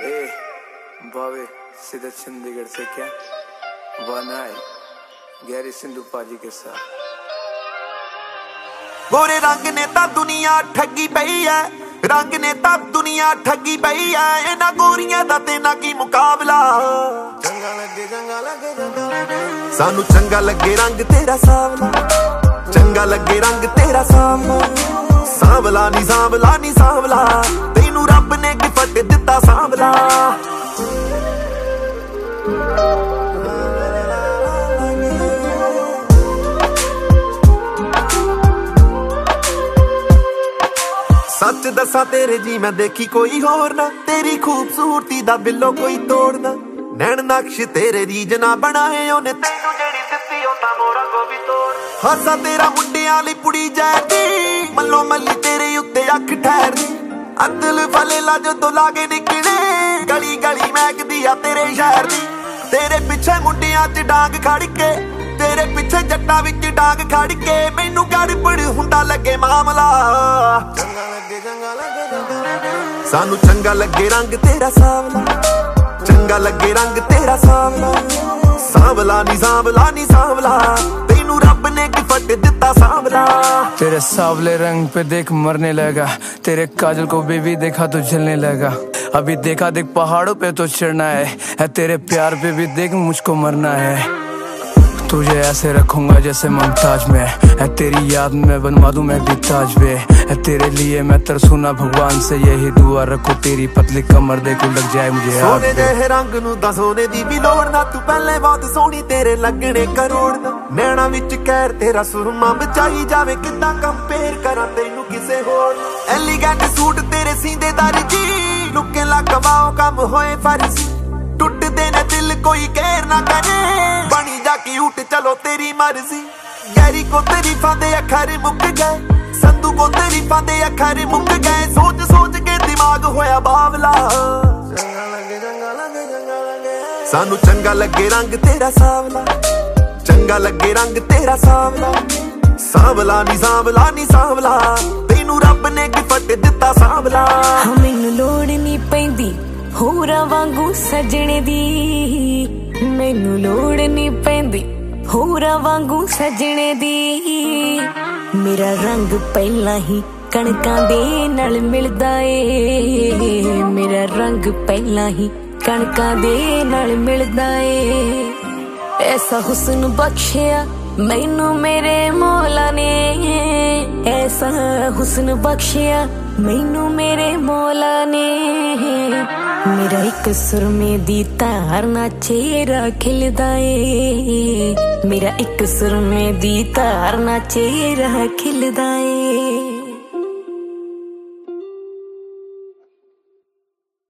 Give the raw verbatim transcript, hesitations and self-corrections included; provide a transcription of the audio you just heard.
ए बावे सीधे चंडीगढ़ से क्या बनाए गहरी सिंधु पाजी के साथ। गोरे रंग ने ता दुनिया ठगी पई है, रंग ने ता दुनिया ठगी पई है, इना गोरियां दा ते ना की मुकाबला। चंगा लगे चंगा लगे चंगा लगे सानू चंगा लगे रंग तेरा सावला, चंगा लगे रंग तेरा सावला। सांवला नी सांवला नी सांवला, तेनू रब ने गिफ्ट दिता सांवला। सच दसा तेरे जी मैं देखी कोई होर ना, तेरी खूबसूरती दा बिल्लो कोई तोड़ना। नैन नक्श तेरे रीज ना बनाए ओने, तेनू जेड़ी दित्ती ओ तां मोरा को भी तोड़। हासा तेरा मुंडियां लई पुड़ी जाती, मल्लो मल्ली तेरे उत्ते अख ठहरदी। अदल फले ला जो तो लागे निकले, गली गली महकदी आ तेरे शहर दी। तेरे पिछे मुंडियां च डांग खड़ के, तेरे पिछे जट्टां विच डांग खड़ के, मैनू गड़बड़ हुंदा लगे मामला। चंगा लगे चंगा लगे चंगा लगे सानू चंगा लगे रंग तेरा सावला, चंगा लगे रंग तेरा सावला। सांवला नी सांवला नी सांवला, तेनू रब ने गिफ्ट दिता सांवला। तेरे सावले रंग पे देख मरने लगा, तेरे काजल को बेबी देखा तो जलने लगा। अभी देखा देख पहाड़ों पे तो चढ़ना है, है तेरे प्यार पे भी देख मुझको मरना है। तुझे ऐसे रखूंगा जैसे मुमताज में, है तेरी याद में बनवा दूं मैं भी ताज वे। है तेरे लिए मैं तरसूं ना भगवान से, यही दुआ रखो तेरी पतली कमर देखो लग जाए मुझे आग। सोने दे रंग नू दा सोने दी भी लोड़ ना, तू पहले बहुत सोहनी तेरे लगने करोड़ ना। नैना विच कहर तेरा सुरमा बचाई जावे, किद्दां कंपेयर करा तैनू किसे होर। एलिगेंट सूट तेरे सींदे दर्जी, लुके ला कमाओ कम होए फर्जी। टुटदे ने दिल कोई कहर ना करे, बनी जा की उठ चलो तेरी मर्जी। गहरी को तारीफां दे अखर मुक गए, संधू को तारीफां दे अखर मुक गए। सोच सोच के दिमाग होया बावला। चंगा लगे चंगा लगे चंगा लगे सानू चंगा लगे रंग तेरा सावला, चंगा लगे रंग तेरा सावला। सांवला नी सांवला नी सांवला, तेनू रब ने गिफ्ट दिता सांवला। मैनू लोड़ नी पैंदी होरा वांगू सजने दी, मैनू लोड़ नी पैंदी होरा वांगू सजने दी। मेरा रंग पहला ही कणकां दे नाल मिलदा ए, मेरा रंग पहला ही कणकां दे नाल मिलदा ए। ऐसा हुस्न बख्शिया मैनू मेरे मौला ने, ऐसा हुस्न बख्शिया मैनू मेरे मौला ने। मेरा एक सुरमे दी तार ना चेहरा खिलदा ए, मेरा एक सुरमे दी तार ना चेहरा खिलदा ए।